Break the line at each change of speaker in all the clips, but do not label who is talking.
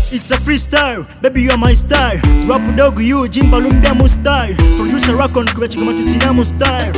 It's a freestyle, baby you are my style. Rap dog you, Jimba lumbia mu style. Producer Rakon kubechi kama tusinamu style.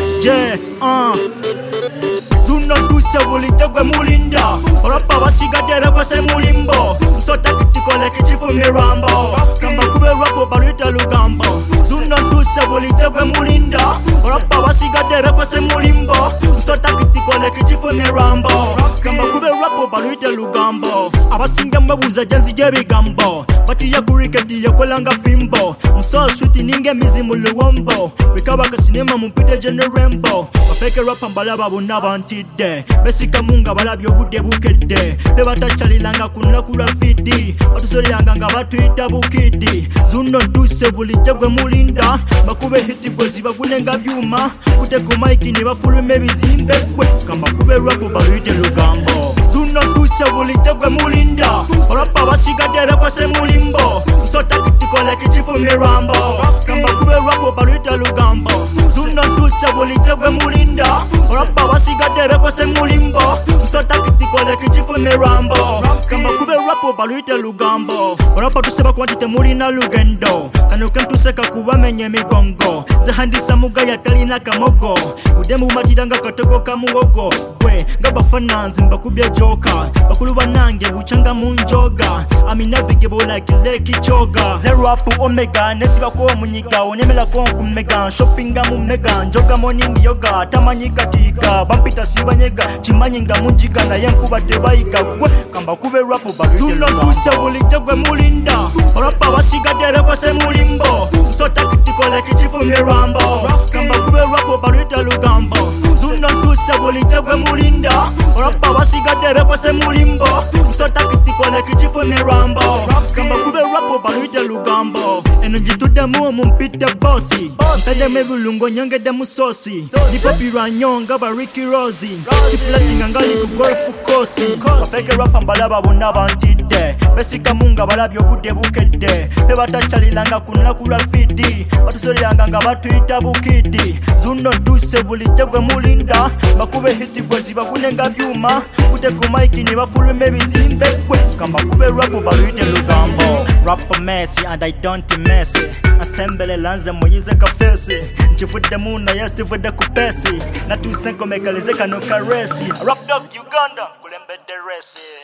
Zuno tuse ulitegwe mulinda. Rapa basigadere kwase mulimbo. Nsota kitiko leke chifu mirambo. Kamba kube rapo baluita lugambo. Zuno tuse ulitegwe mulinda. Rapa basigadere kwase mulimbo. Nsota kitiko leke chifu mirambo. Kamba kube rapo baluita lugambo. Abasinga mbabuza janzi jebigambo. Bati ya kuriketi ya kwelanga fimbo. Mso sweeti ninge mizimu luwombo. Wikawa kasinema mpite generembo. Wafeke rapa mbalaba bunabantide. Besika munga balabyo budde bukedde. Bebata chalilanga kunna kula fidi. Batusori yanga nga batuita bukidi. Zuno ntuse bulijegwe mulinda. Bakube hiti kwezi bagunenga byuma. Kute kumaiki ni bafulume bizimbe kwe. Kamba kube rapo baluite lugambo. Zuno ntuse bulijegwe mulinda. Rapa basigadere kwase mulimbo. Nsota kitiko leke chifu mirambo. Kamba kube rapo baluite lugambo. Zuno ntuse bulijegwe mulinda. Rapa basigadere kwase mulimbo. Nsota kitiko leke chifu mirambo. Kamba kube rapo baluite lugambo. Rapa tuseba kwantite mulina lugendo. Kano kentuseka kubamenye migongo. Zahandisa mugaya talina kamogo. Udemu matidanga katogo kamuogo. Kwe ngabafananzi mbakubya joka. Bakulu banange buchanga munjoga. Aminavigable like leki choga. Zero up omega nesiba ko munyiga. Onyemela ko kumega. Shoppinga mumega. Njoga morning yoga. Tamanyika tiga. Bampita sibanyega. Chimanyinga munjiga na yankuba tebayiga. Kwe kamba kube rapo baluite lugambo. Zuno tuse ulitegwe mulinda. Rapa basigadere kwase mulimbo. Nsota kitiko leke chifu mirambo. Kamba kube rapo baluite lugambo. Zuno tuse ulitegwe mulinda. Rapa basigadere kwase mulimbo. Nsota kitiko leke chifu mirambo. Kamba kube rapo baluite lugambo. Eno jitude muo mumpite bossi. Mpede mebulungo nyongede musosi. Nipopira nyonga ba Ricky Rosie. Siplatinga ngali kukore fukosi. Wafeke rapa mbalaba bunabantide. Besika munga balabyo budde bukedde. Bebata chalilanga kunna kula fidi. Batusori yanga nga batuita bukidi. Zuno tuse bulijegwe mulinda. Bakube hiti kwezi bagunenga byuma. Kute kumaiki ni bafulume bizimbe kwe. Kamba kube rapo baluite lugambo. Rapper messy and I don't messy. Assemble lanze mwenyize kafesi. Nchifude muna yesifude kupesi. Na tusenko mekalezeka no karesi. Rap dog Uganda kulembe deresi.